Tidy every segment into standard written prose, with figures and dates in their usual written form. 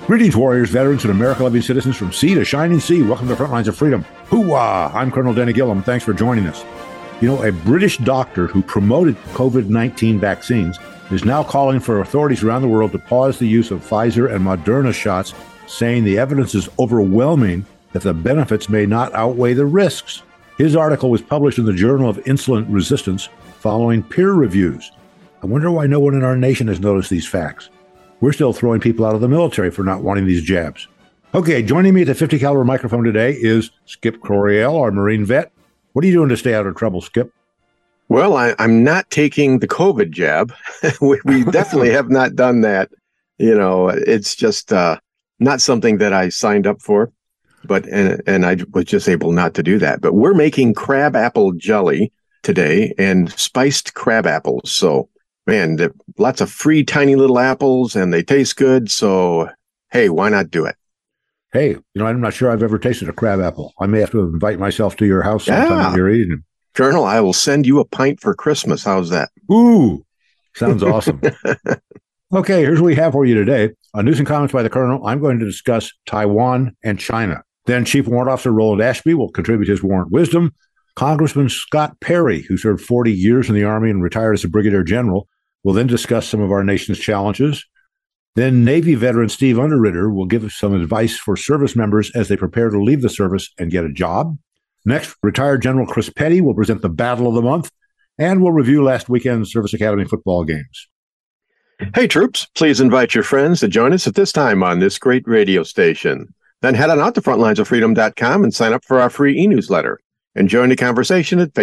Greetings, warriors, veterans, and America-loving citizens from sea to shining sea. Welcome to the front lines of freedom. Hoo-wah! I'm Colonel Denny Gillum. Thanks for joining us. You know, a British doctor who promoted COVID-19 vaccines is now calling for authorities around the world to pause the use of Pfizer and Moderna shots, saying the evidence is overwhelming that the benefits may not outweigh the risks. His article was published in the Journal of Insulin Resistance following peer reviews. I wonder why no one in our nation has noticed these facts. We're still throwing people out of the military for not wanting these jabs. Okay, joining me at the 50 caliber microphone today is Skip Coryell, our Marine vet. What are you doing to stay out of trouble, Skip? Well, I'm not taking the COVID jab. we definitely have not done that. You know, it's just not something that I signed up for, but and I was just able not to do that. But we're making crab apple jelly today and spiced crab apples. So, man, lots of free tiny little apples and they taste good. So, hey, why not do it? Hey, you know, I'm not sure I've ever tasted a crab apple. I may have to invite myself to your house sometime if you're eating them. Colonel, I will send you a pint for Christmas. How's that? Ooh, sounds awesome. Okay, here's what we have for you today. On News and Comments by the Colonel, I'm going to discuss Taiwan and China. Then Chief Warrant Officer Roland Ashby will contribute his warrant wisdom. Congressman Scott Perry, who served 40 years in the Army and retired as a brigadier general, will then discuss some of our nation's challenges. Then Navy veteran Steve Underritter will give us some advice for service members as they prepare to leave the service and get a job. Next, retired General Chris Petty will present the Battle of the Month, and we'll review last weekend's Service Academy football games. Hey, troops, please invite your friends to join us at this time on this great radio station. Then head on out to frontlinesofreedom.com and sign up for our free e-newsletter. And join the conversation at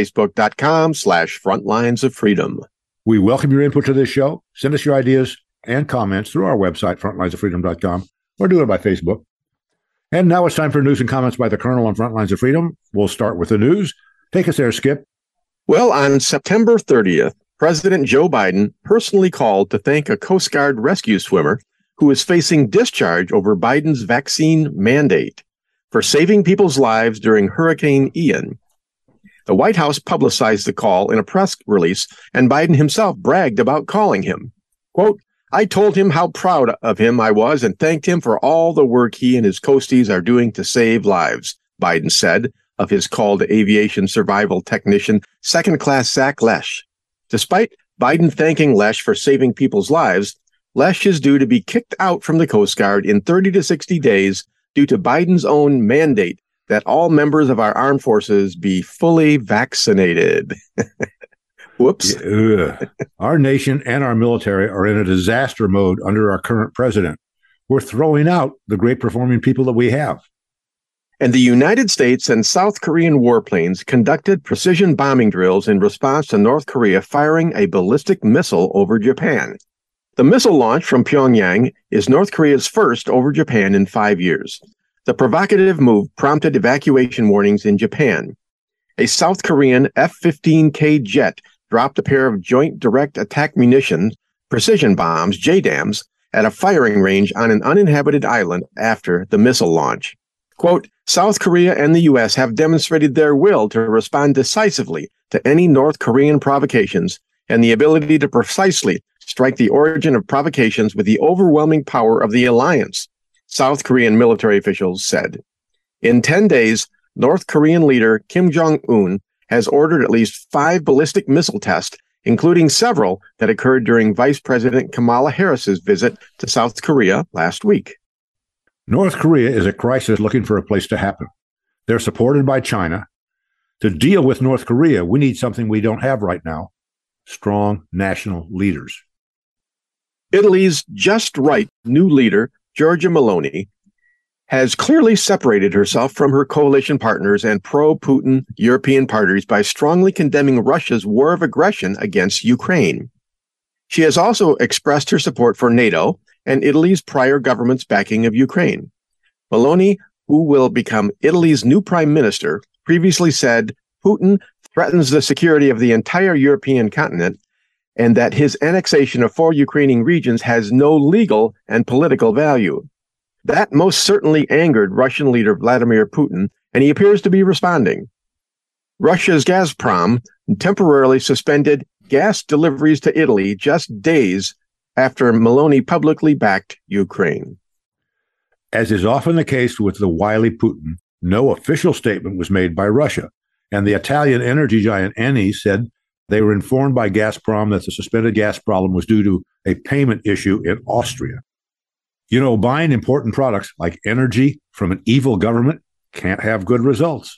facebook.com/frontlinesoffreedom. We welcome your input to this show. Send us your ideas and comments through our website, frontlinesoffreedom.com, or do it by Facebook. And now it's time for News and Comments by the Colonel on Frontlines of Freedom. We'll start with the news. Take us there, Skip. Well, on September 30th, President Joe Biden personally called to thank a Coast Guard rescue swimmer who is facing discharge over Biden's vaccine mandate for saving people's lives during Hurricane Ian. The White House publicized the call in a press release, and Biden himself bragged about calling him. Quote, I told him how proud of him I was and thanked him for all the work he and his coasties are doing to save lives, Biden said of his call to aviation survival technician, Second Class Zach Lesh. Despite Biden thanking Lesh for saving people's lives, Lesh is due to be kicked out from the Coast Guard in 30 to 60 days due to Biden's own mandate that all members of our armed forces be fully vaccinated. Whoops. Our nation and our military are in a disaster mode under our current president. We're throwing out the great performing people that we have. And the United States and South Korean warplanes conducted precision bombing drills in response to North Korea firing a ballistic missile over Japan. The missile launch from Pyongyang is North Korea's first over Japan in 5 years. The provocative move prompted evacuation warnings in Japan. A South Korean F-15K jet dropped a pair of Joint Direct Attack Munition precision bombs, JDAMs, at a firing range on an uninhabited island after the missile launch. Quote, South Korea and the U.S. have demonstrated their will to respond decisively to any North Korean provocations and the ability to precisely strike the origin of provocations with the overwhelming power of the alliance, South Korean military officials said. In 10 days, North Korean leader Kim Jong-un has ordered at least 5 ballistic missile tests, including several that occurred during Vice President Kamala Harris's visit to South Korea last week. North Korea is a crisis looking for a place to happen. They're supported by China. To deal with North Korea, we need something we don't have right now: strong national leaders. Italy's just right new leader, Giorgia Meloni, has clearly separated herself from her coalition partners and pro-Putin European parties by strongly condemning Russia's war of aggression against Ukraine. She has also expressed her support for NATO and Italy's prior government's backing of Ukraine. Meloni, who will become Italy's new prime minister, previously said Putin threatens the security of the entire European continent and that his annexation of 4 Ukrainian regions has no legal and political value. That most certainly angered Russian leader Vladimir Putin, and he appears to be responding. Russia's Gazprom temporarily suspended gas deliveries to Italy just days after Meloni publicly backed Ukraine. As is often the case with the wily Putin, no official statement was made by Russia, and the Italian energy giant Eni said they were informed by Gazprom that the suspended gas problem was due to a payment issue in Austria. You know, buying important products like energy from an evil government can't have good results.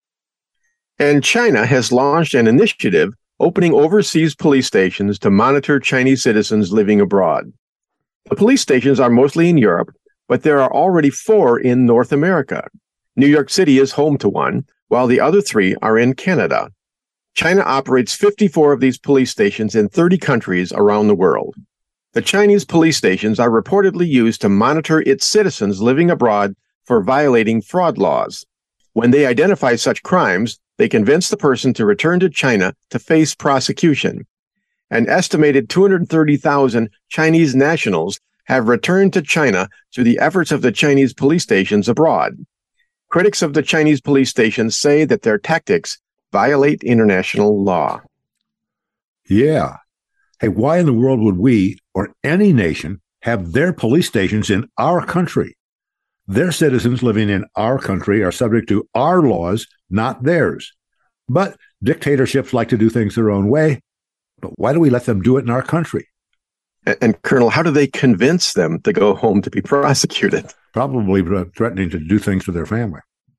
And China has launched an initiative opening overseas police stations to monitor Chinese citizens living abroad. The police stations are mostly in Europe, but there are already 4 in North America. New York City is home to one, while the other 3 are in Canada. China operates 54 of these police stations in 30 countries around the world. The Chinese police stations are reportedly used to monitor its citizens living abroad for violating fraud laws. When they identify such crimes, they convince the person to return to China to face prosecution. An estimated 230,000 Chinese nationals have returned to China through the efforts of the Chinese police stations abroad. Critics of the Chinese police stations say that their tactics violate international law. Yeah. Hey, why in the world would we or any nation have their police stations in our country? Their citizens living in our country are subject to our laws, not theirs. But dictatorships like to do things their own way. But why do we let them do it in our country? And Colonel, how do they convince them to go home to be prosecuted? Probably threatening to do things to their family.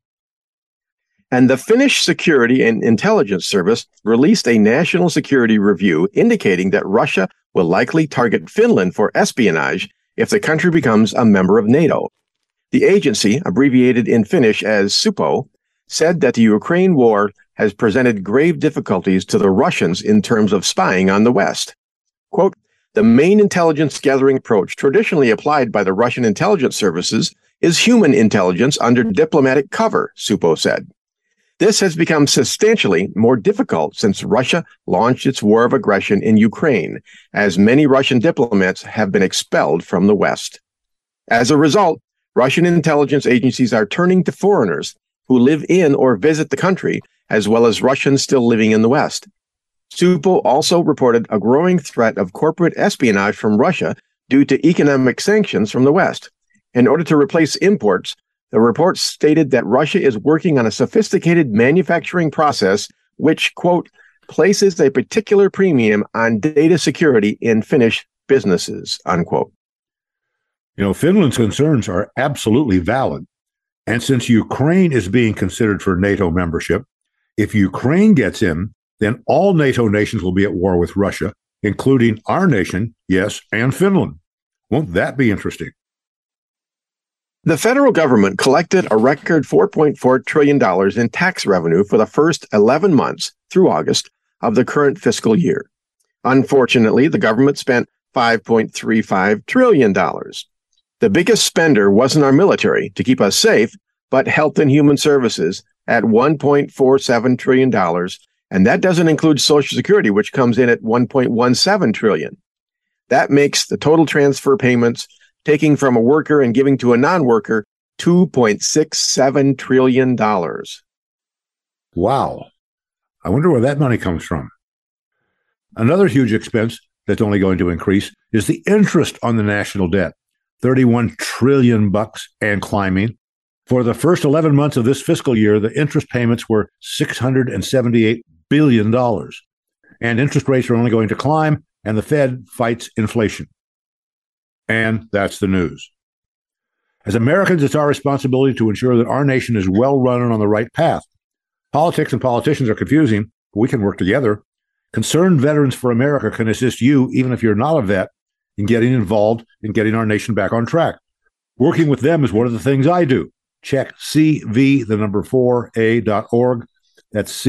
And the Finnish Security and Intelligence Service released a national security review indicating that Russia will likely target Finland for espionage if the country becomes a member of NATO. The agency, abbreviated in Finnish as SUPO, said that the Ukraine war has presented grave difficulties to the Russians in terms of spying on the West. Quote, the main intelligence gathering approach traditionally applied by the Russian intelligence services is human intelligence under diplomatic cover, SUPO said. This has become substantially more difficult since Russia launched its war of aggression in Ukraine, as many Russian diplomats have been expelled from the West. As a result, Russian intelligence agencies are turning to foreigners who live in or visit the country, as well as Russians still living in the West. SUPO also reported a growing threat of corporate espionage from Russia due to economic sanctions from the West. In order to replace imports, the report stated that Russia is working on a sophisticated manufacturing process which, quote, places a particular premium on data security in Finnish businesses, unquote. You know, Finland's concerns are absolutely valid. And since Ukraine is being considered for NATO membership, if Ukraine gets in, then all NATO nations will be at war with Russia, including our nation, yes, and Finland. Won't that be interesting? The federal government collected a record $4.4 trillion in tax revenue for the first 11 months through August of the current fiscal year. Unfortunately, the government spent $5.35 trillion. The biggest spender wasn't our military to keep us safe, but health and human services at $1.47 trillion. And that doesn't include Social Security, which comes in at $1.17 trillion. That makes the total transfer payments taking from a worker and giving to a non-worker $2.67 trillion. Wow. I wonder where that money comes from. Another huge expense that's only going to increase is the interest on the national debt. $31 trillion and climbing. For the first 11 months of this fiscal year, the interest payments were $678 billion. And interest rates are only going to climb, and the Fed fights inflation. And that's the news. As Americans, it's our responsibility to ensure that our nation is well run and on the right path. Politics and politicians are confusing, but we can work together. Concerned Veterans for America can assist you, even if you're not a vet, in getting involved in getting our nation back on track. Working with them is one of the things I do. Check CV4A.org. That's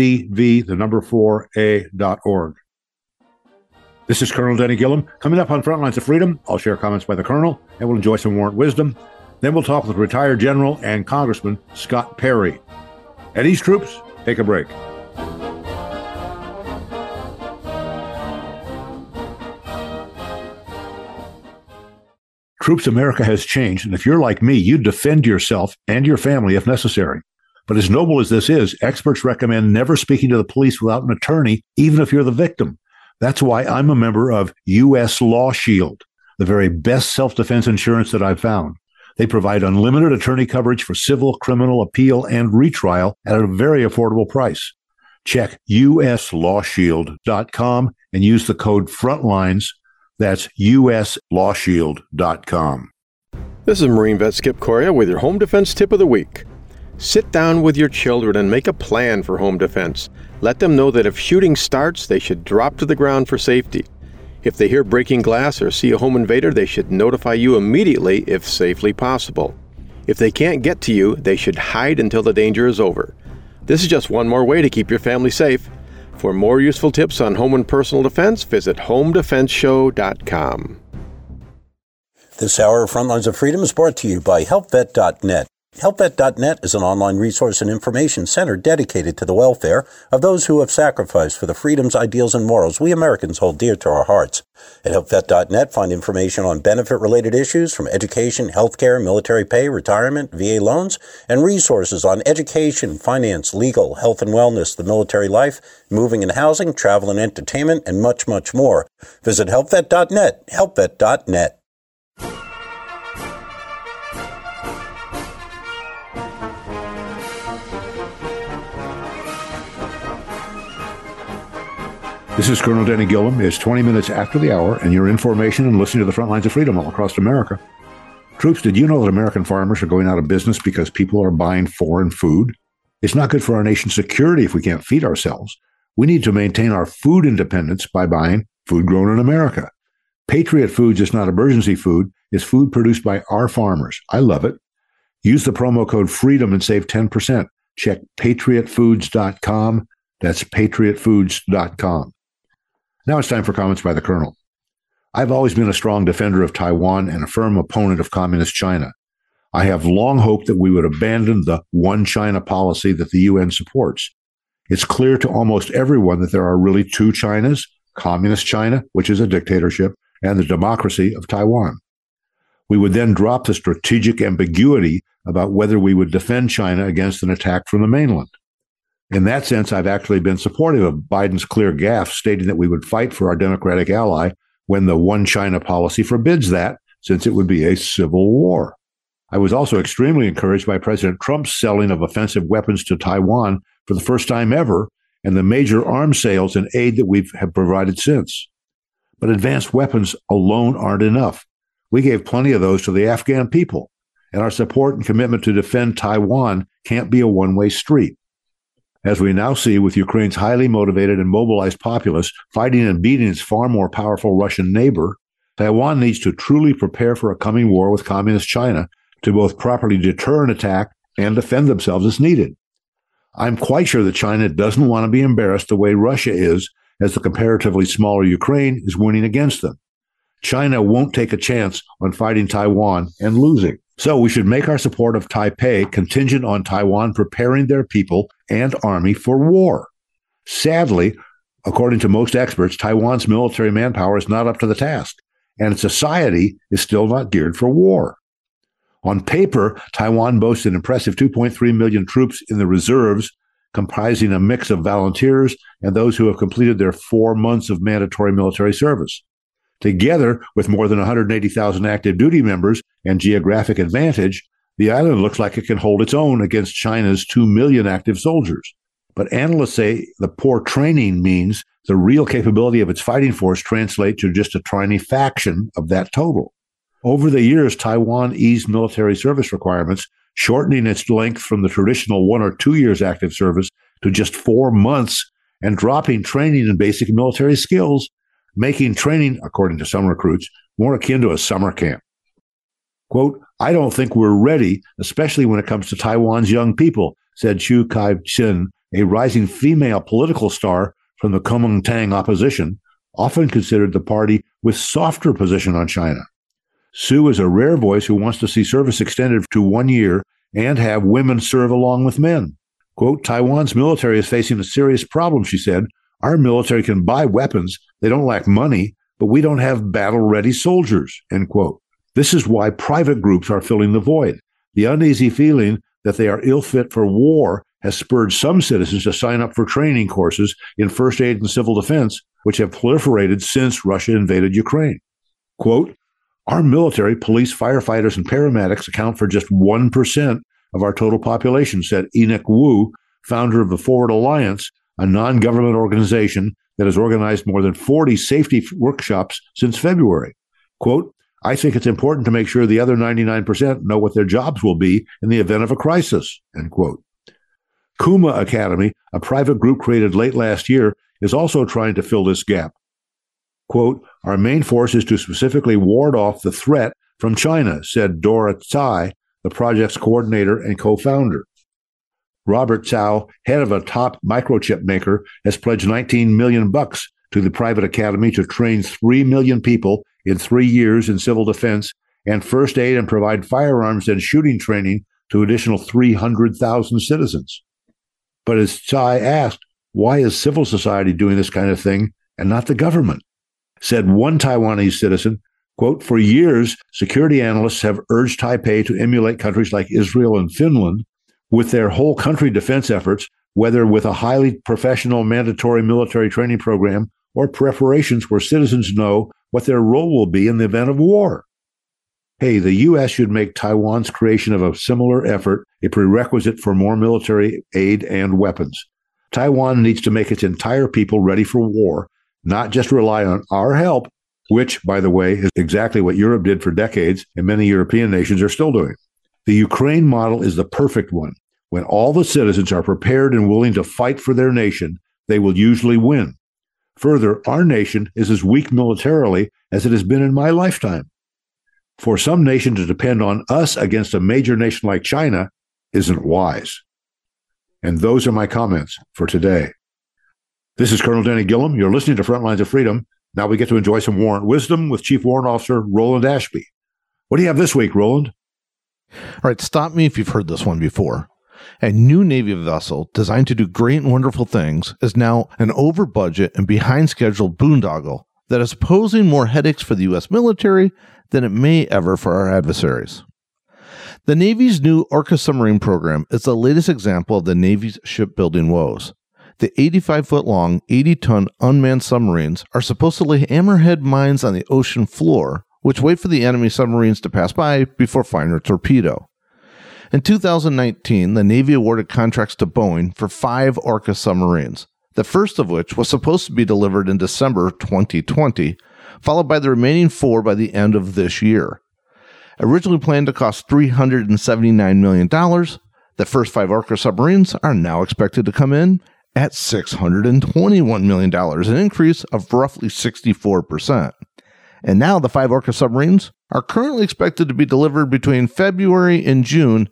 CV4A.org. This is Colonel Denny Gillum. Coming up on Frontlines of Freedom, I'll share comments by the Colonel, and we'll enjoy some warrant wisdom. Then we'll talk with retired General and Congressman Scott Perry. At East Troops, take a break. Troops America has changed, and if you're like me, you defend yourself and your family if necessary. But as noble as this is, experts recommend never speaking to the police without an attorney, even if you're the victim. That's why I'm a member of U.S. Law Shield, the very best self-defense insurance that I've found. They provide unlimited attorney coverage for civil, criminal, appeal, and retrial at a very affordable price. Check uslawshield.com and use the code FRONTLINES. That's uslawshield.com. This is Marine Vet Skip Coria with your Home Defense Tip of the Week. Sit down with your children and make a plan for home defense. Let them know that if shooting starts, they should drop to the ground for safety. If they hear breaking glass or see a home invader, they should notify you immediately if safely possible. If they can't get to you, they should hide until the danger is over. This is just one more way to keep your family safe. For more useful tips on home and personal defense, visit homedefenseshow.com. This hour of Frontlines of Freedom is brought to you by HelpVet.net. HelpVet.net is an online resource and information center dedicated to the welfare of those who have sacrificed for the freedoms, ideals, and morals we Americans hold dear to our hearts. At HelpVet.net, find information on benefit-related issues from education, healthcare, military pay, retirement, VA loans, and resources on education, finance, legal, health and wellness, the military life, moving and housing, travel and entertainment, and much, much more. Visit HelpVet.net, HelpVet.net. This is Colonel Denny Gillum. It's 20 minutes after the hour, and you're in formation and listening to the Front Lines of Freedom all across America. Troops, did you know that American farmers are going out of business because people are buying foreign food? It's not good for our nation's security if we can't feed ourselves. We need to maintain our food independence by buying food grown in America. Patriot Foods is not emergency food. It's food produced by our farmers. I love it. Use the promo code FREEDOM and save 10%. Check patriotfoods.com. That's patriotfoods.com. Now it's time for comments by the Colonel. I've always been a strong defender of Taiwan and a firm opponent of Communist China. I have long hoped that we would abandon the one China policy that the UN supports. It's clear to almost everyone that there are really two Chinas, Communist China, which is a dictatorship, and the democracy of Taiwan. We would then drop the strategic ambiguity about whether we would defend China against an attack from the mainland. In that sense, I've actually been supportive of Biden's clear gaffe stating that we would fight for our democratic ally when the one China policy forbids that, since it would be a civil war. I was also extremely encouraged by President Trump's selling of offensive weapons to Taiwan for the first time ever, and the major arms sales and aid that we have provided since. But advanced weapons alone aren't enough. We gave plenty of those to the Afghan people, and our support and commitment to defend Taiwan can't be a one-way street. As we now see with Ukraine's highly motivated and mobilized populace fighting and beating its far more powerful Russian neighbor, Taiwan needs to truly prepare for a coming war with Communist China to both properly deter an attack and defend themselves as needed. I'm quite sure that China doesn't want to be embarrassed the way Russia is, as the comparatively smaller Ukraine is winning against them. China won't take a chance on fighting Taiwan and losing. So we should make our support of Taipei contingent on Taiwan preparing their people and army for war. Sadly, according to most experts, Taiwan's military manpower is not up to the task, and its society is still not geared for war. On paper, Taiwan boasts an impressive 2.3 million troops in the reserves, comprising a mix of volunteers and those who have completed their 4 months of mandatory military service. Together with more than 180,000 active duty members and geographic advantage, the island looks like it can hold its own against China's 2 million active soldiers. But analysts say the poor training means the real capability of its fighting force translates to just a tiny fraction of that total. Over the years, Taiwan eased military service requirements, shortening its length from the traditional 1 or 2 years active service to just 4 months, and dropping training in basic military skills, making training, according to some recruits, more akin to a summer camp. Quote, I don't think we're ready, especially when it comes to Taiwan's young people, said Chu Kai-chin, a rising female political star from the Kuomintang opposition, often considered the party with softer position on China. Su is a rare voice who wants to see service extended to 1 year and have women serve along with men. Quote, Taiwan's military is facing a serious problem, she said. Our military can buy weapons. They don't lack money, but we don't have battle-ready soldiers, end quote. This is why private groups are filling the void. The uneasy feeling that they are ill-fit for war has spurred some citizens to sign up for training courses in first aid and civil defense, which have proliferated since Russia invaded Ukraine. Quote, Our military, police, firefighters, and paramedics account for just 1% of our total population, said Enoch Wu, founder of the Forward Alliance, a non-government organization that has organized more than 40 safety workshops since February. Quote, I think it's important to make sure the other 99% know what their jobs will be in the event of a crisis, end quote. Kuma Academy, a private group created late last year, is also trying to fill this gap. Quote, our main force is to specifically ward off the threat from China, said Dora Tsai, the project's coordinator and co-founder. Robert Tsao, head of a top microchip maker, has pledged $19 million to the private academy to train 3 million people in 3 years in civil defense and first aid and provide firearms and shooting training to additional 300,000 citizens. But as Tsai asked, why is civil society doing this kind of thing and not the government? Said one Taiwanese citizen, quote, for years, security analysts have urged Taipei to emulate countries like Israel and Finland with their whole country defense efforts, whether with a highly professional mandatory military training program or preparations where citizens know what their role will be in the event of war. Hey, the U.S. should make Taiwan's creation of a similar effort a prerequisite for more military aid and weapons. Taiwan needs to make its entire people ready for war, not just rely on our help, which, by the way, is exactly what Europe did for decades and many European nations are still doing. The Ukraine model is the perfect one. When all the citizens are prepared and willing to fight for their nation, they will usually win. Further, our nation is as weak militarily as it has been in my lifetime. For some nation to depend on us against a major nation like China isn't wise. And those are my comments for today. This is Colonel Danny Gillum. You're listening to Frontlines of Freedom. Now we get to enjoy some warrant wisdom with Chief Warrant Officer Roland Ashby. What do you have this week, Roland? All right, stop me if you've heard this one before. A new Navy vessel designed to do great and wonderful things is now an over-budget and behind-schedule boondoggle that is posing more headaches for the U.S. military than it may ever for our adversaries. The Navy's new Orca submarine program is the latest example of the Navy's shipbuilding woes. The 85-foot-long, 80-ton unmanned submarines are supposed to lay hammerhead mines on the ocean floor, which wait for the enemy submarines to pass by before firing a torpedo. In 2019, the Navy awarded contracts to Boeing for 5 Orca submarines, the first of which was supposed to be delivered in December 2020, followed by the remaining 4 by the end of this year. Originally planned to cost $379 million, the first 5 Orca submarines are now expected to come in at $621 million, an increase of roughly 64%. And now the 5 Orca submarines are currently expected to be delivered between February and June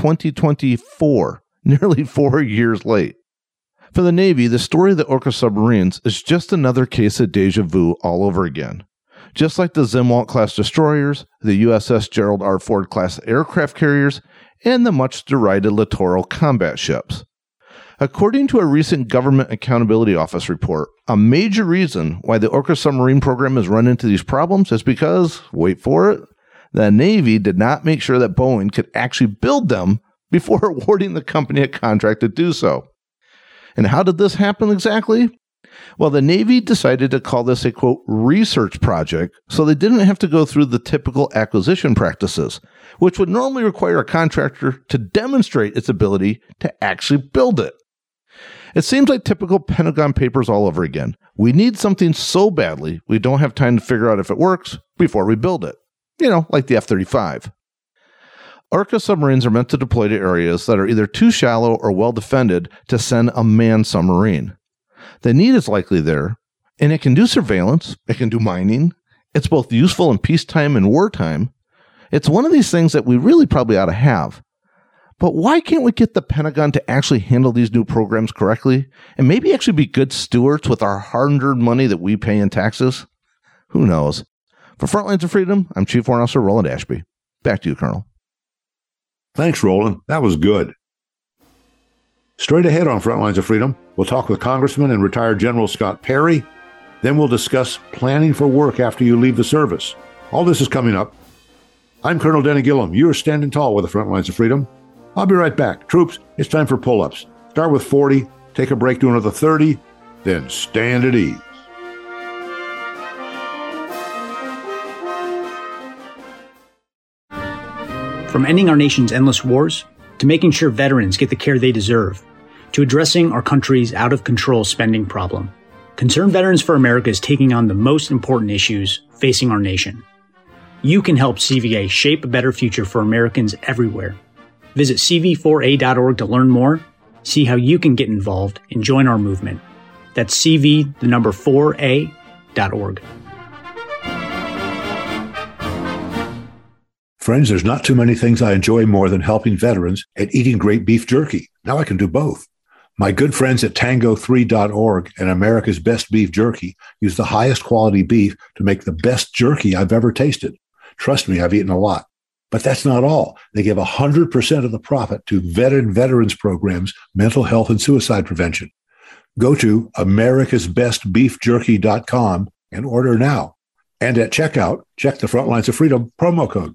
2024, nearly 4 years late. For the Navy, the story of the Orca submarines is just another case of deja vu all over again. Just like the Zimwalt-class destroyers, the USS Gerald R. Ford-class aircraft carriers, and the much-derided littoral combat ships. According to a recent Government Accountability Office report, a major reason why the Orca submarine program has run into these problems is because, wait for it, the Navy did not make sure that Boeing could actually build them before awarding the company a contract to do so. And how did this happen exactly? Well, the Navy decided to call this a, quote, research project so they didn't have to go through the typical acquisition practices, which would normally require a contractor to demonstrate its ability to actually build it. It seems like typical Pentagon papers all over again. We need something so badly, we don't have time to figure out if it works before we build it. You know, like the F-35. Orca submarines are meant to deploy to areas that are either too shallow or well defended to send a manned submarine. The need is likely there, and it can do surveillance, it can do mining. It's both useful in peacetime and wartime. It's one of these things that we really probably ought to have. But why can't we get the Pentagon to actually handle these new programs correctly and maybe actually be good stewards with our hard-earned money that we pay in taxes? Who knows? For Frontlines of Freedom, I'm Chief Warrant Officer Roland Ashby. Back to you, Colonel. Thanks, Roland. That was good. Straight ahead on Frontlines of Freedom, we'll talk with Congressman and retired General Scott Perry. Then we'll discuss planning for work after you leave the service. All this is coming up. I'm Colonel Denny Gillum. You're standing tall with the Frontlines of Freedom. I'll be right back. Troops, it's time for pull-ups. Start with 40, take a break, do another 30, then stand at ease. From ending our nation's endless wars, to making sure veterans get the care they deserve, to addressing our country's out-of-control spending problem, Concerned Veterans for America is taking on the most important issues facing our nation. You can help CVA shape a better future for Americans everywhere. Visit cv4a.org to learn more, see how you can get involved, and join our movement. That's cv4a.org. Friends, there's not too many things I enjoy more than helping veterans and eating great beef jerky. Now I can do both. My good friends at tango3.org and America's Best Beef Jerky use the highest quality beef to make the best jerky I've ever tasted. Trust me, I've eaten a lot. But that's not all. They give 100% of the profit to veterans programs, mental health, and suicide prevention. Go to americasbestbeefjerky.com and order now. And at checkout, check the Frontlines of Freedom promo code.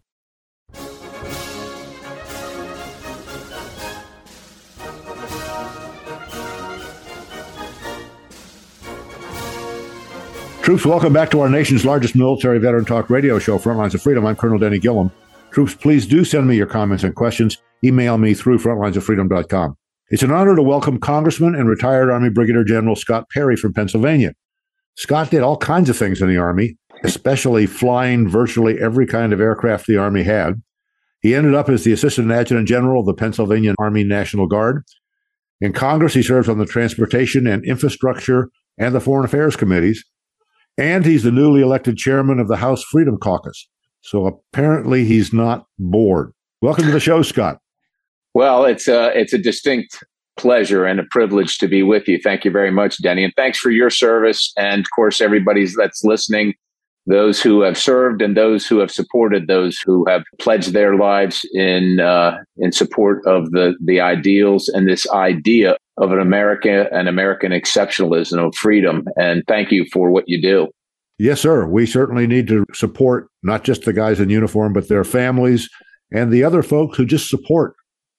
Troops, welcome back to our nation's largest military veteran talk radio show, Frontlines of Freedom. I'm Colonel Denny Gillum. Troops, please do send me your comments and questions. Email me through frontlinesoffreedom.com. It's an honor to welcome Congressman and retired Army Brigadier General Scott Perry from Pennsylvania. Scott did all kinds of things in the Army, especially flying virtually every kind of aircraft the Army had. He ended up as the Assistant Adjutant General of the Pennsylvania Army National Guard. In Congress, he serves on the Transportation and Infrastructure and the Foreign Affairs Committees. And he's the newly elected chairman of the House Freedom Caucus. So apparently he's not bored. Welcome to the show, Scott. Well, it's a distinct pleasure and a privilege to be with you. Thank you very much, Denny. And thanks for your service. And of course, everybody that's listening, those who have served and those who have supported those who have pledged their lives in support of the ideals and this idea of an American exceptionalism of freedom. And thank you for what you do. Yes, sir. We certainly need to support not just the guys in uniform, but their families and the other folks who just support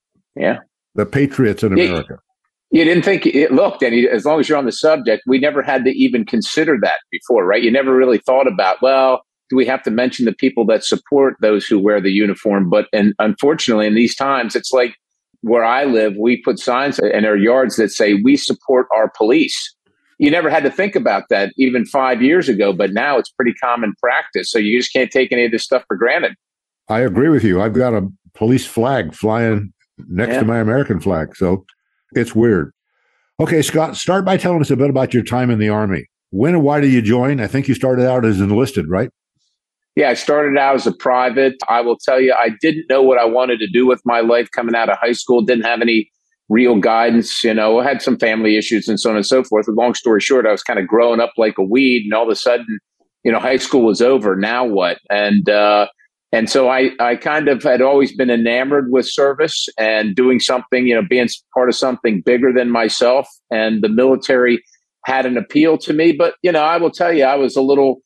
the patriots in America. You didn't think, look, Denny, as long as you're on the subject, we never had to even consider that before, right? You never really thought about, well, do we have to mention the people that support those who wear the uniform? And unfortunately, in these times, it's like where I live, we put signs in our yards that say, we support our police. You never had to think about that even 5 years ago, but now it's pretty common practice. So you just can't take any of this stuff for granted. I agree with you. I've got a police flag flying next to my American flag. So it's weird. Okay, Scott, start by telling us a bit about your time in the Army. When and why did you join? I think you started out as enlisted, right? Yeah, I started out as a private. I will tell you, I didn't know what I wanted to do with my life coming out of high school. Didn't have any real guidance. I had some family issues and so on and so forth. But long story short, I was kind of growing up like a weed, and all of a sudden, high school was over. Now what? And so I kind of had always been enamored with service and doing something, being part of something bigger than myself. And the military had an appeal to me. But, I will tell you, I was a little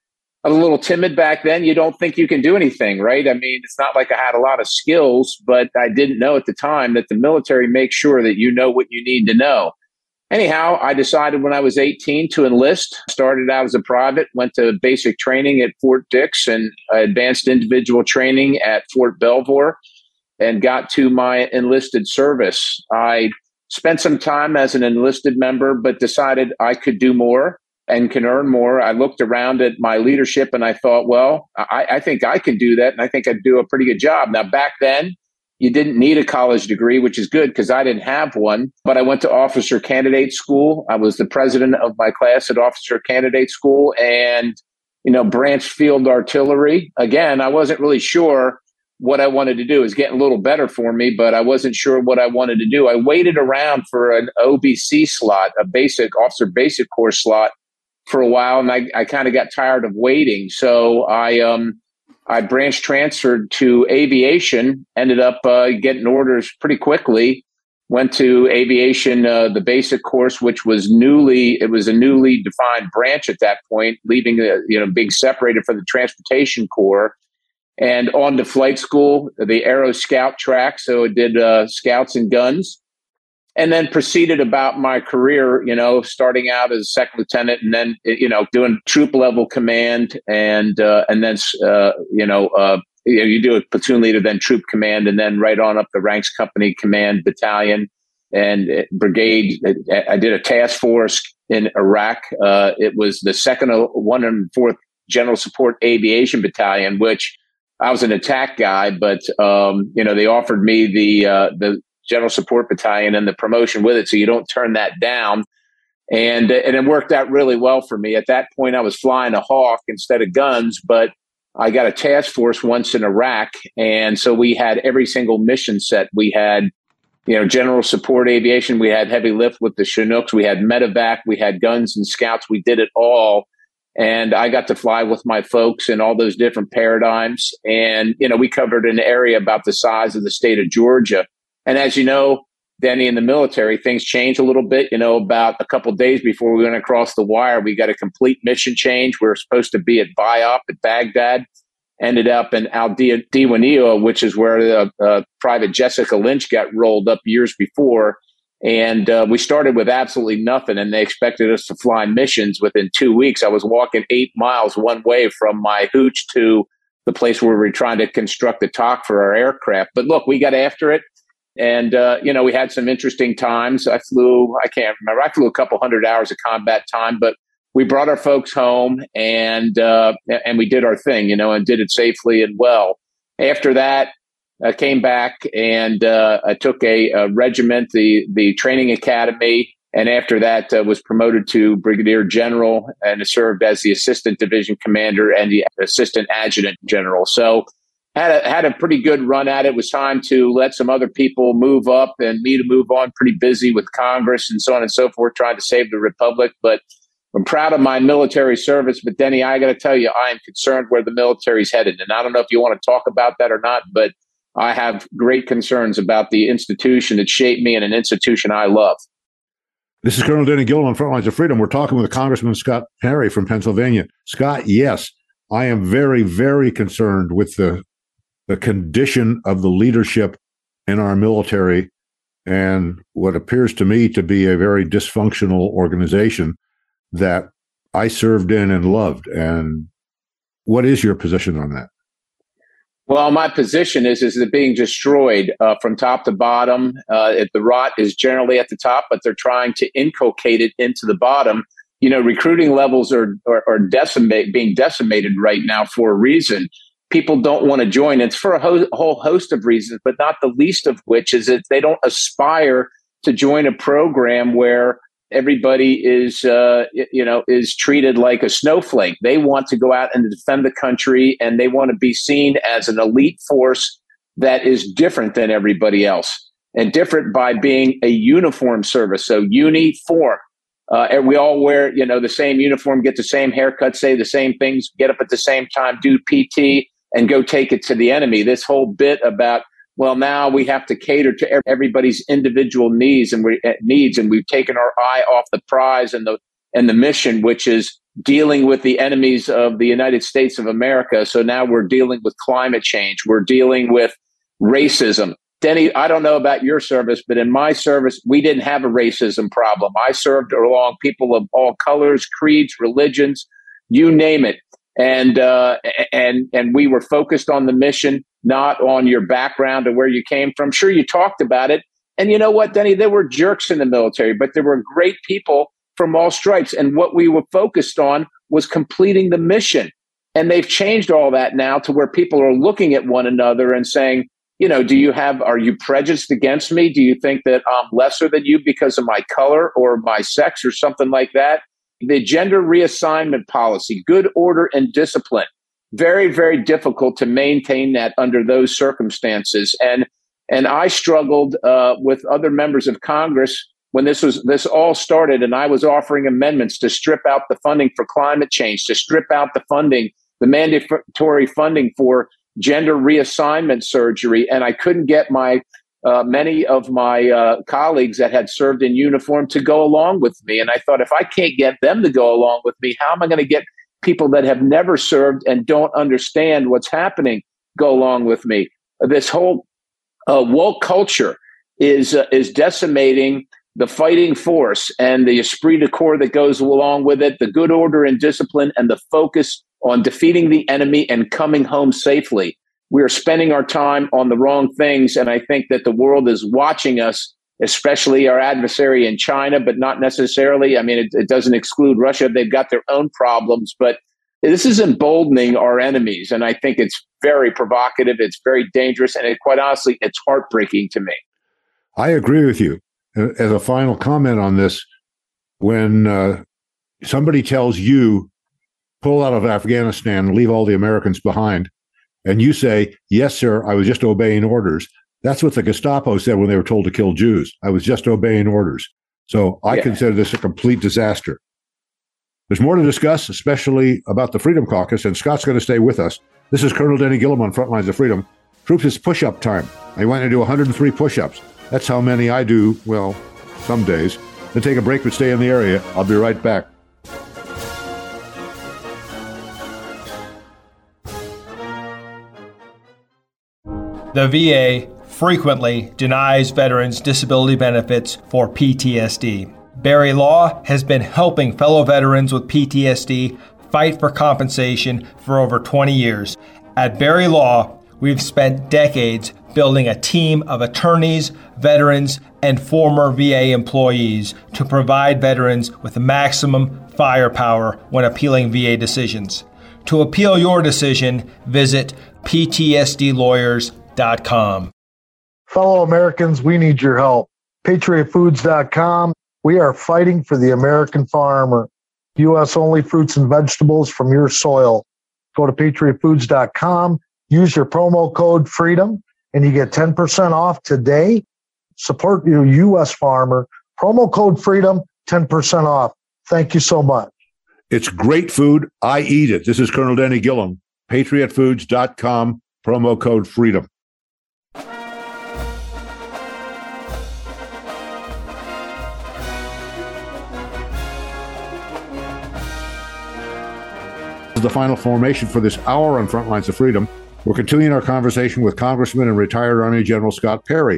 timid back then. You don't think you can do anything, right? I mean, it's not like I had a lot of skills, but I didn't know at the time that the military makes sure that you know what you need to know. Anyhow, I decided when I was 18 to enlist. Started out as a private, went to basic training at Fort Dix and advanced individual training at Fort Belvoir, and got to my enlisted service. I spent some time as an enlisted member, but decided I could do more and can earn more. I looked around at my leadership and I thought, well, I think I can do that. And I think I'd do a pretty good job. Now, back then, you didn't need a college degree, which is good because I didn't have one. But I went to officer candidate school. I was the president of my class at officer candidate school and, branch field artillery. Again, I wasn't really sure what I wanted to do. It was getting a little better for me, but I wasn't sure what I wanted to do. I waited around for an OBC slot, a basic officer basic course slot for a while. And I kind of got tired of waiting. So I branch transferred to aviation, ended up getting orders pretty quickly, went to aviation, the basic course, which was a newly defined branch at that point, leaving, being separated from the transportation corps, and on to flight school, the Aero Scout track. So it did scouts and guns, and then proceeded about my career, starting out as a second lieutenant and then, doing troop level command and then, you do a platoon leader, then troop command, and then right on up the ranks, company command, battalion, and brigade. I did a task force in Iraq. It was the 104th General Support Aviation Battalion, which I was an attack guy, but they offered me the General Support Battalion and the promotion with it, so you don't turn that down. And it worked out really well for me. At that point, I was flying a Hawk instead of guns, but I got a task force once in Iraq, and so we had every single mission set. We had, general support aviation. We had heavy lift with the Chinooks. We had medevac. We had guns and scouts. We did it all. And I got to fly with my folks in all those different paradigms. And, we covered an area about the size of the state of Georgia. And as you know, Denny, in the military, things change a little bit. About a couple of days before we went across the wire, we got a complete mission change. We were supposed to be at Biop at Baghdad, ended up in Al-Diwaniyah, which is where Private Jessica Lynch got rolled up years before. And we started with absolutely nothing, and they expected us to fly missions within 2 weeks. I was walking 8 miles one way from my hooch to the place where we were trying to construct a TOC for our aircraft. But look, we got after it. And, we had some interesting times. I flew a couple hundred hours of combat time, but we brought our folks home and we did our thing, and did it safely and well. After that, I came back and I took a regiment, the training academy. And after that, was promoted to brigadier general and served as the assistant division commander and the assistant adjutant general. So had a pretty good run at it. It was time to let some other people move up and me to move on. Pretty busy with Congress and so on and so forth, trying to save the republic. But I'm proud of my military service. But Denny, I got to tell you, I am concerned where the military's headed. And I don't know if you want to talk about that or not, but I have great concerns about the institution that shaped me and an institution I love. This is Colonel Denny Gillum on Frontlines of Freedom. We're talking with Congressman Scott Perry from Pennsylvania. Scott, yes, I am very, very concerned with the condition of the leadership in our military and what appears to me to be a very dysfunctional organization that I served in and loved. And what is your position on that? Well, my position is it being destroyed from top to bottom. The rot is generally at the top, but they're trying to inculcate it into the bottom. Recruiting levels are being decimated right now for a reason. People don't want to join. It's for a whole host of reasons, but not the least of which is that they don't aspire to join a program where everybody is treated like a snowflake. They want to go out and defend the country, and they want to be seen as an elite force that is different than everybody else, and different by being a uniform service. So uniform. And we all wear, the same uniform, get the same haircut, say the same things, get up at the same time, do PT, and go take it to the enemy. This whole bit about, well, now we have to cater to everybody's individual needs, and we've taken our eye off the prize and the mission, which is dealing with the enemies of the United States of America. So now we're dealing with climate change. We're dealing with racism. Denny, I don't know about your service, but in my service, we didn't have a racism problem. I served along people of all colors, creeds, religions, you name it. And we were focused on the mission, not on your background or where you came from. Sure, you talked about it. And you know what, Denny, there were jerks in the military, but there were great people from all stripes. And what we were focused on was completing the mission. And they've changed all that now to where people are looking at one another and saying, are you prejudiced against me? Do you think that I'm lesser than you because of my color or my sex or something like that? The gender reassignment policy, good order and discipline, very, very difficult to maintain that under those circumstances. And I struggled with other members of Congress when this all started, and I was offering amendments to strip out the funding for climate change, to strip out the mandatory funding for gender reassignment surgery. And I couldn't get many of my colleagues that had served in uniform to go along with me. And I thought, if I can't get them to go along with me, how am I going to get people that have never served and don't understand what's happening go along with me? This whole woke culture is decimating the fighting force and the esprit de corps that goes along with it, the good order and discipline, and the focus on defeating the enemy and coming home safely. we are spending our time on the wrong things. And I think that the world is watching us, especially our adversary in China, but not necessarily. I mean, it doesn't exclude Russia. They've got their own problems, but this is emboldening our enemies. And I think it's very provocative. It's very dangerous. And quite honestly, it's heartbreaking to me. I agree with you. As a final comment on this, when somebody tells you, pull out of Afghanistan, leave all the Americans behind, and you say, yes, sir, I was just obeying orders. That's what the Gestapo said when they were told to kill Jews. I was just obeying orders. So I consider this a complete disaster. There's more to discuss, especially about the Freedom Caucus, and Scott's going to stay with us. This is Colonel Denny Gillum on Frontlines of Freedom. Troops, it's push-up time. I went and do 103 push-ups. That's how many I do, well, some days. Then take a break, but stay in the area. I'll be right back. The VA frequently denies veterans disability benefits for PTSD. Barry Law has been helping fellow veterans with PTSD fight for compensation for over 20 years. At Barry Law, we've spent decades building a team of attorneys, veterans, and former VA employees to provide veterans with maximum firepower when appealing VA decisions. To appeal your decision, visit ptsdlawyers.com. Fellow Americans, we need your help. PatriotFoods.com. We are fighting for the American farmer. U.S. only fruits and vegetables from your soil. Go to PatriotFoods.com. Use your promo code FREEDOM, and you get 10% off today. Support your U.S. farmer. Promo code FREEDOM, 10% off. Thank you so much. It's great food. I eat it. This is Colonel Denny Gillum. PatriotFoods.com. Promo code FREEDOM. The final formation for this hour on Frontlines of Freedom. We're continuing our conversation with Congressman and retired Army General Scott Perry.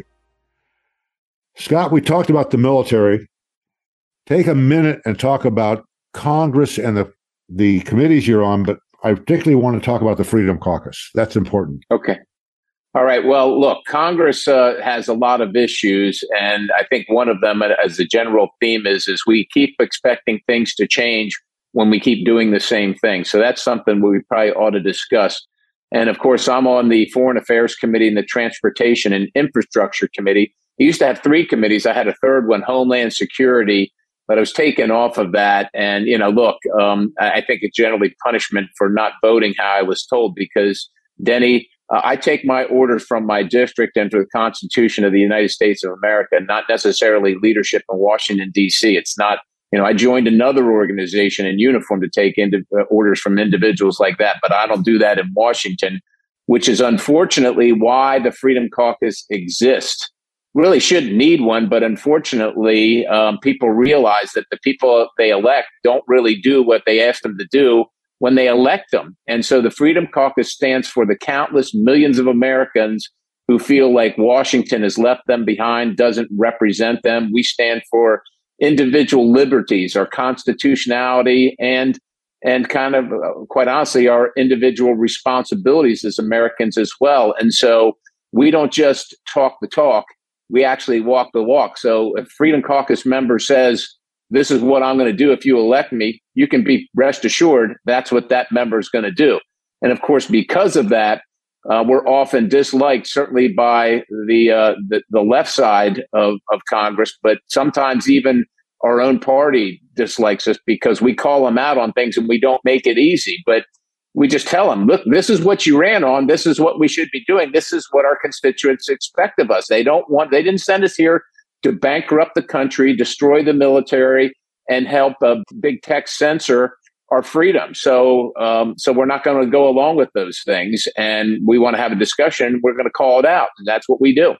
Scott, we talked about the military. Take a minute and talk about Congress and the committees you're on, but I particularly want to talk about the Freedom Caucus. That's important. Okay. All right. Well, look, Congress has a lot of issues, and I think one of them, as a general theme, is we keep expecting things to change when we keep doing the same thing. So that's something we probably ought to discuss. And of course, I'm on the Foreign Affairs Committee and the Transportation and Infrastructure Committee. I used to have three committees. I had a third one, Homeland Security, but I was taken off of that. And, look, I think it's generally punishment for not voting how I was told, because, Denny, I take my orders from my district and from the Constitution of the United States of America, not necessarily leadership in Washington, D.C. It's not. I joined another organization in uniform to take orders from individuals like that, but I don't do that in Washington, which is unfortunately why the Freedom Caucus exists. Really shouldn't need one, but unfortunately, people realize that the people they elect don't really do what they ask them to do when they elect them. And so the Freedom Caucus stands for the countless millions of Americans who feel like Washington has left them behind, doesn't represent them. We stand for individual liberties, our constitutionality, and kind of, quite honestly, our individual responsibilities as Americans as well. And so we don't just talk the talk, we actually walk the walk. So if Freedom Caucus member says, this is what I'm going to do if you elect me, you can be rest assured that's what that member is going to do. And of course, because of that, we're often disliked, certainly by the left side of Congress, but sometimes even our own party dislikes us because we call them out on things and we don't make it easy. But we just tell them, look, this is what you ran on. This is what we should be doing. This is what our constituents expect of us. They didn't send us here to bankrupt the country, destroy the military, and help big tech censor our freedom. So we're not going to go along with those things, and we want to have a discussion. We're going to call it out, and that's what we do.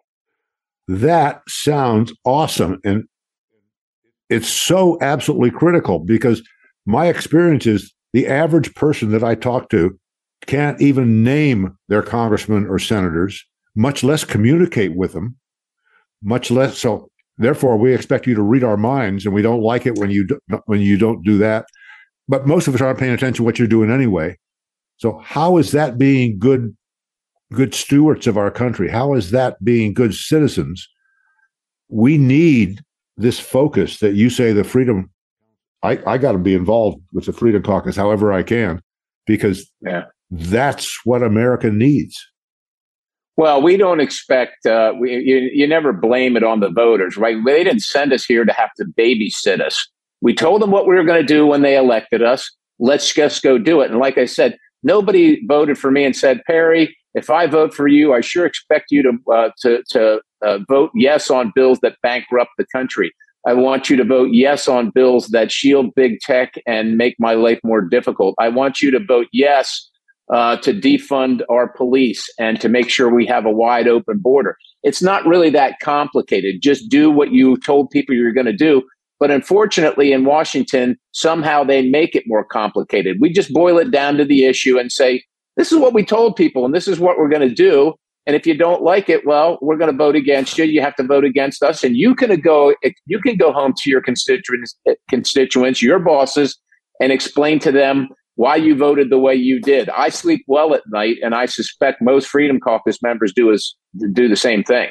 That sounds awesome, and it's so absolutely critical, because my experience is the average person that I talk to can't even name their congressmen or senators, much less communicate with them, much less. So therefore, we expect you to read our minds, and we don't like it when you don't do that. But most of us aren't paying attention to what you're doing anyway. So how is that being good good stewards of our country? How is that being good citizens? We need this focus that you say the Freedom. I got to be involved with the Freedom Caucus however I can, because that's what America needs. Well, we don't expect, you never blame it on the voters, right? They didn't send us here to have to babysit us. We told them what we were going to do when they elected us. Let's just go do it. And like I said, nobody voted for me and said, Perry, if I vote for you, I sure expect you to vote yes on bills that bankrupt the country. I want you to vote yes on bills that shield big tech and make my life more difficult. I want you to vote yes to defund our police and to make sure we have a wide open border. It's not really that complicated. Just do what you told people you're going to do. But unfortunately, in Washington, somehow they make it more complicated. We just boil it down to the issue and say, this is what we told people and this is what we're going to do. And if you don't like it, well, we're going to vote against you. You have to vote against us. And you can go home to your constituents, your bosses, and explain to them why you voted the way you did. I sleep well at night, and I suspect most Freedom Caucus members do the same thing.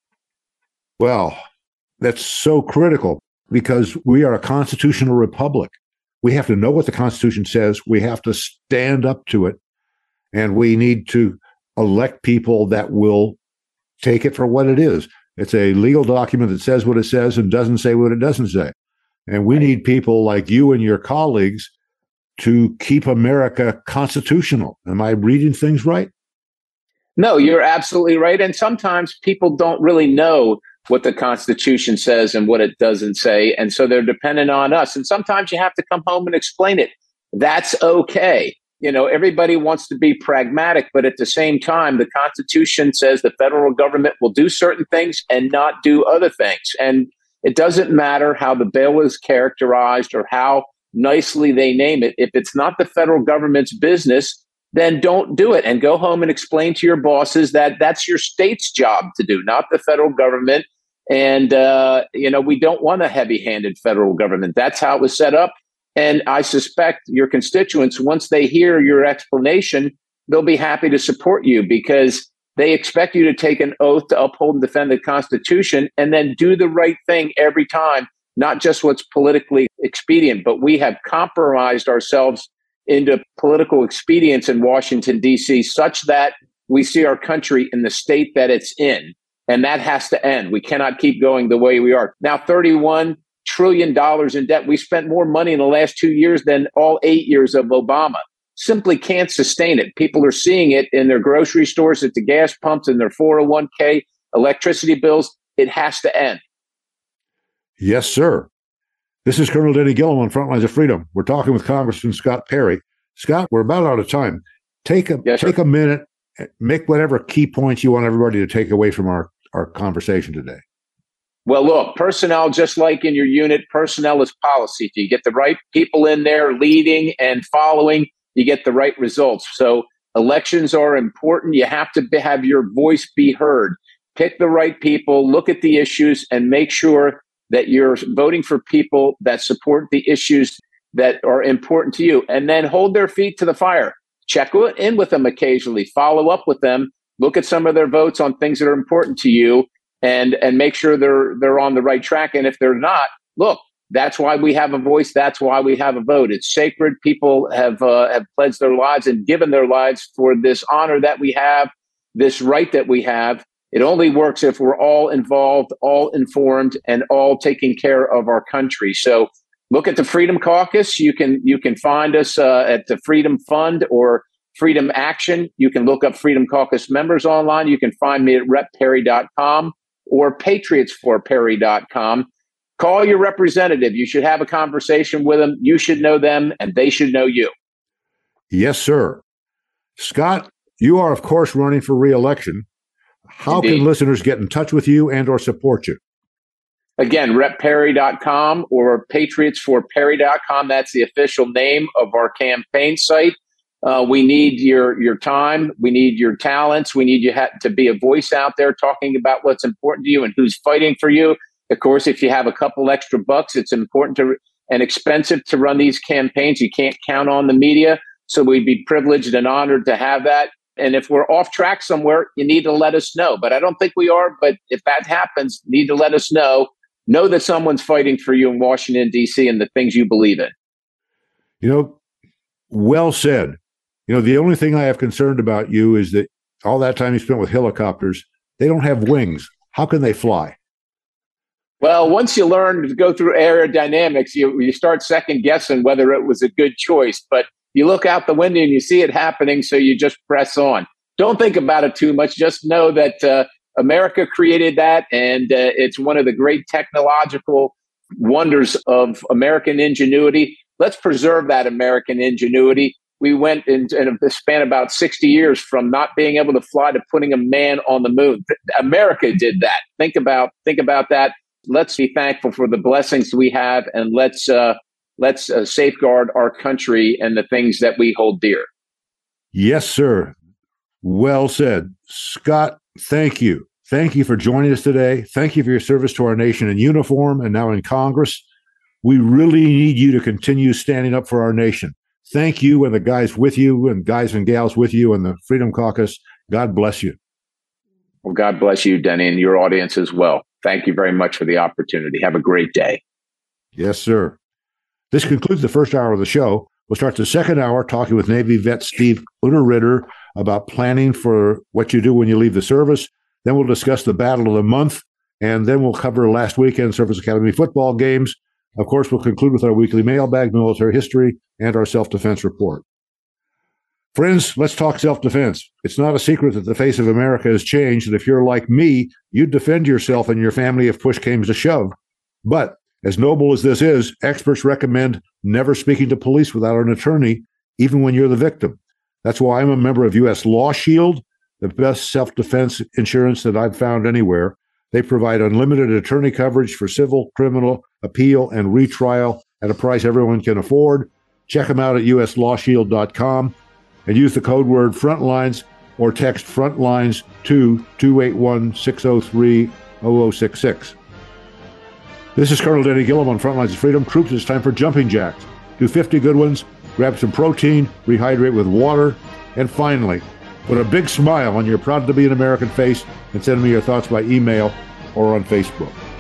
Well, that's so critical because we are a constitutional republic. We have to know what the Constitution says. We have to stand up to it, and we need to elect people that will take it for what it is. It's a legal document that says what it says and doesn't say what it doesn't say. And we need people like you and your colleagues to keep America constitutional. Am I reading things right? No, you're absolutely right. And sometimes people don't really know what the Constitution says and what it doesn't say. And so they're dependent on us. And sometimes you have to come home and explain it. That's okay. You know, everybody wants to be pragmatic, but at the same time, the Constitution says the federal government will do certain things and not do other things. And it doesn't matter how the bill is characterized or how nicely they name it. If it's not the federal government's business, then don't do it and go home and explain to your bosses that that's your state's job to do, not the federal government. And, we don't want a heavy-handed federal government. That's how it was set up. And I suspect your constituents, once they hear your explanation, they'll be happy to support you because they expect you to take an oath to uphold and defend the Constitution and then do the right thing every time, not just what's politically expedient. But we have compromised ourselves into political expedience in Washington, D.C., such that we see our country in the state that it's in. And that has to end. We cannot keep going the way we are. Now, $31 trillion in debt. We spent more money in the last 2 years than all 8 years of Obama. Simply can't sustain it. People are seeing it in their grocery stores, at the gas pumps, in their 401k, electricity bills. It has to end. Yes, sir. This is Colonel Denny Gillum on Frontlines of Freedom. We're talking with Congressman Scott Perry. Scott, we're about out of time. Take a minute, make whatever key points you want everybody to take away from our conversation today. Well, look, personnel, just like in your unit, personnel is policy. If you get the right people in there leading and following, you get the right results. So elections are important. You have to have your voice be heard. Pick the right people, look at the issues, and make sure that you're voting for people that support the issues that are important to you. And then hold their feet to the fire. Check in with them occasionally. Follow up with them. Look at some of their votes on things that are important to you. And make sure they're on the right track. And if they're not, look, that's why we have a voice. That's why we have a vote. It's sacred. People have pledged their lives and given their lives for this honor that we have, this right that we have. It only works if we're all involved, all informed, and all taking care of our country. So look at the Freedom Caucus. You can find us at the Freedom Fund or Freedom Action. You can look up Freedom Caucus members online. You can find me at repperry.com. or patriotsforperry.com. Call your representative. You should have a conversation with them. You should know them, and they should know you. Yes, sir. Scott, you are, of course, running for re-election. How Indeed. Can listeners get in touch with you and or support you? Again, repperry.com or patriotsforperry.com. That's the official name of our campaign site. We need your time. We need your talents. We need you to be a voice out there talking about what's important to you and who's fighting for you. Of course, if you have a couple extra bucks, it's important and expensive to run these campaigns. You can't count on the media. So we'd be privileged and honored to have that. And if we're off track somewhere, you need to let us know. But I don't think we are. But if that happens, you need to let us know. Know that someone's fighting for you in Washington, D.C. and the things you believe in. Well said. The only thing I have concerned about you is that all that time you spent with helicopters, they don't have wings. How can they fly? Well, once you learn to go through aerodynamics, you start second guessing whether it was a good choice. But you look out the window and you see it happening, so you just press on. Don't think about it too much. Just know that America created that, and it's one of the great technological wonders of American ingenuity. Let's preserve that American ingenuity. We went in a span about 60 years from not being able to fly to putting a man on the moon. America did that. Think about that. Let's be thankful for the blessings we have, and let's safeguard our country and the things that we hold dear. Yes, sir. Well said. Scott, thank you. Thank you for joining us today. Thank you for your service to our nation in uniform and now in Congress. We really need you to continue standing up for our nation. Thank you and the guys with you and guys and gals with you and the Freedom Caucus. God bless you. Well, God bless you, Denny, and your audience as well. Thank you very much for the opportunity. Have a great day. Yes, sir. This concludes the first hour of the show. We'll start the second hour talking with Navy vet Steve Unter-Ritter about planning for what you do when you leave the service. Then we'll discuss the battle of the month, and then we'll cover last weekend's Service Academy football games. Of course, we'll conclude with our weekly mailbag, military history, and our self-defense report. Friends, let's talk self-defense. It's not a secret that the face of America has changed, and if you're like me, you'd defend yourself and your family if push came to shove. But as noble as this is, experts recommend never speaking to police without an attorney, even when you're the victim. That's why I'm a member of U.S. Law Shield, the best self-defense insurance that I've found anywhere. They provide unlimited attorney coverage for civil, criminal, appeal, and retrial at a price everyone can afford. Check them out at uslawshield.com and use the code word FRONTLINES or text FRONTLINES to 281-603-0066. This is Colonel Denny Gillum on Frontlines of Freedom. Troops, it's time for jumping jacks. Do 50 good ones, grab some protein, rehydrate with water, and finally, put a big smile on your proud to be an American face and send me your thoughts by email or on Facebook.